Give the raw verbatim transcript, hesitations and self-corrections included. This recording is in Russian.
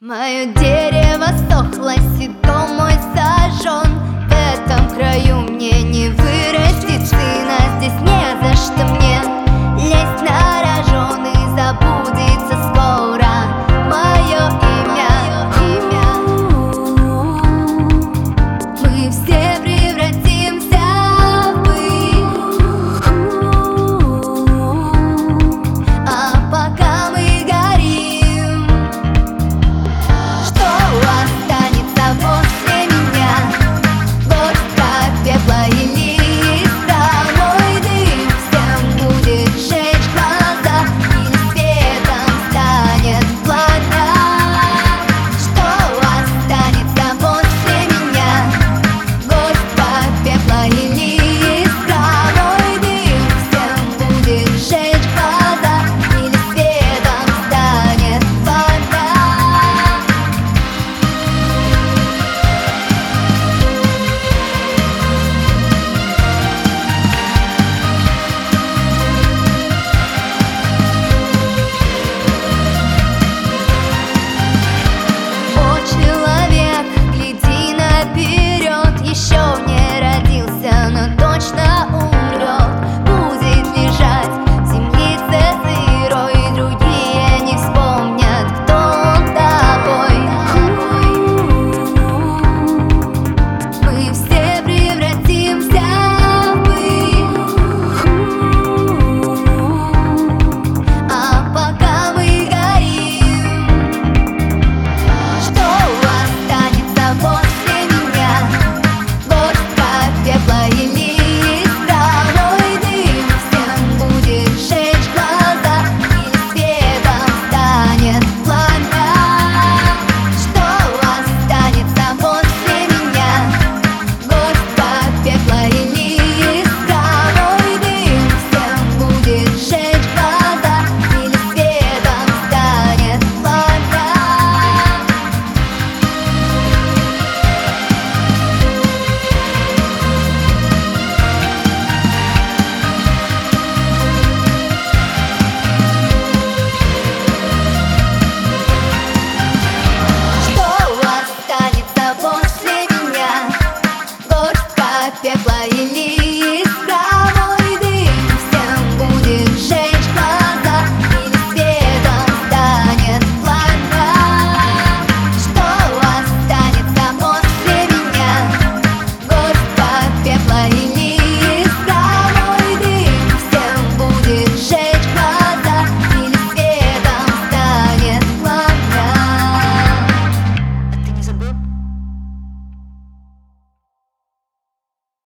Мое дерево сохлось, и дом мой сожжен. В этом краю мне не вырастить сына. Здесь не за что мне лезть на рожон, и забудется скоро мое имя, имя. Мы все превратимся в пыль, а пока мы горим, что останется после меня? Горстка пепла или искра? Мой дым всем будет жечь глаза, или светом станет пламя? Что останется после меня? Горстка пепла или искра? Мой дым всем будет жечь глаза, или светом станет пламя? О, человек, гляди наперед, еще не родился, но точно умрет. Будет лежать в землице сырой, и другие не вспомнят, кто он такой. Мы все превратимся в пыль, а пока мы горим, что останется после меня? Горстка пепла или искра? Мой дым всем будет жечь глаза, или светом станет пламя? Что останется после меня? Горстка пепла или искра? Мой дым всем будет жечь глаза, или светом станет пламя? Что останется после меня? Горстка пепла